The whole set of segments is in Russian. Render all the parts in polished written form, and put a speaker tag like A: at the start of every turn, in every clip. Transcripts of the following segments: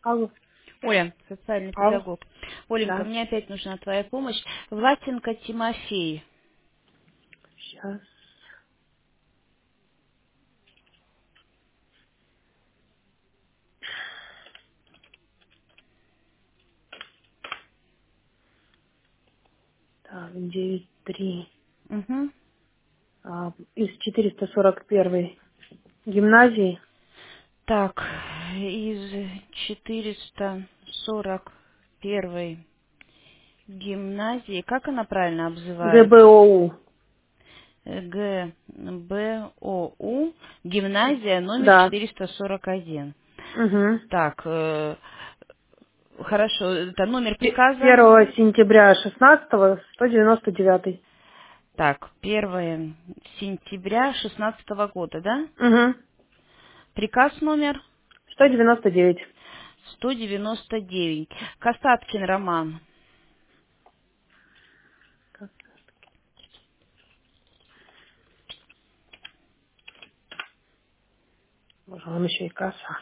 A: Алло.
B: Оля, социальный
A: Алло.
B: педагог. Оленька,
A: Да.
B: мне опять нужна твоя помощь. Власенко Тимофей.
A: Сейчас. Так, 9-3.
B: Угу.
A: Из 441 гимназии.
B: Так, из 441 гимназии, как она правильно обзывается?
A: ГБОУ.
B: ГБОУ, гимназия номер
A: Да.
B: 441.
A: Угу.
B: Так, хорошо, это номер приказа.
A: 1 сентября 16-го, 199.
B: Так, 1 сентября 2016 года, да?
A: Угу.
B: Приказ номер
A: 199.
B: 199. Касаткин Роман.
A: Боже, он еще и касса.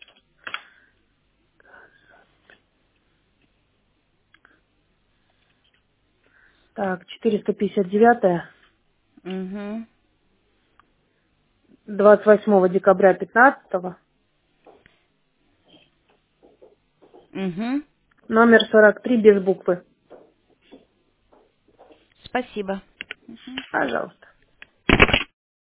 A: Так, 459.
B: Угу.
A: 28 декабря 15-го.
B: Угу.
A: Номер 43 без буквы.
B: Спасибо.
A: Пожалуйста.